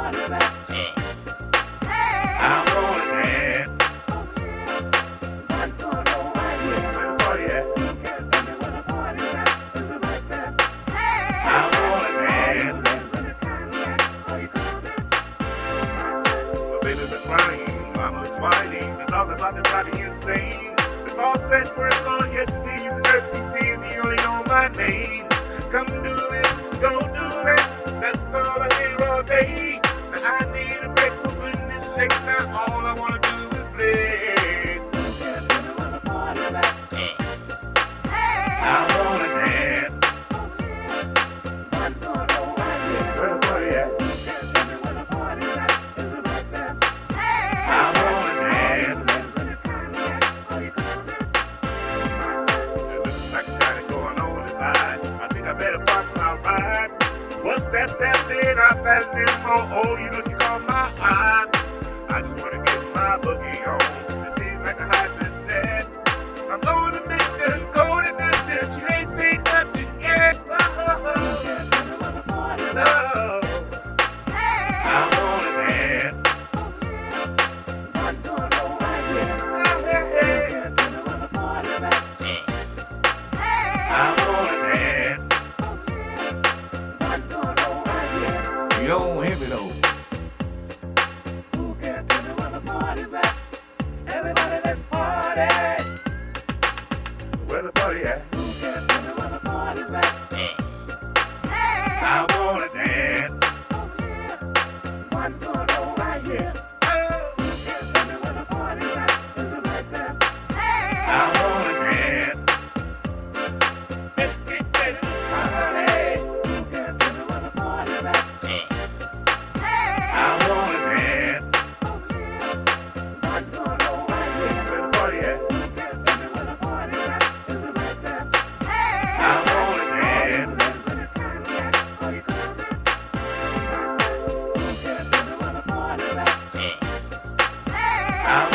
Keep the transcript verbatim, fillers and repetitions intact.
About the body insane. The boss that work on your sleeve, Mercy sees you only know my name. Come do it, go do it. That's all I hear all day. Now I need a break for goodness sake. Now all I wanna do is play. I wanna dance. Where the party at? What's that step in? I passed in for oh, you know she called my eye. I just wanna get my boogie on. It seems like a hot set. I'm on the mission, go to distance. She ain't seen nothing yet. Oh, no. I wanna dance. I wanna dance. You don't hear me though. Who can tell me where the party's at? Everybody, let's party. Where the party at? Who can tell me where the party's at? I wanna dance. What's going on right here? Who can tell me where the party's at? Is it right there? I wanna dance. Let's get ready to party. Who can tell me where the party's at? I wanna dance. What's going on right here? Where the party at? Who can tell me where the party's at? Is it right there? I wanna dance. Are you coming? Who can tell me where the party's at? I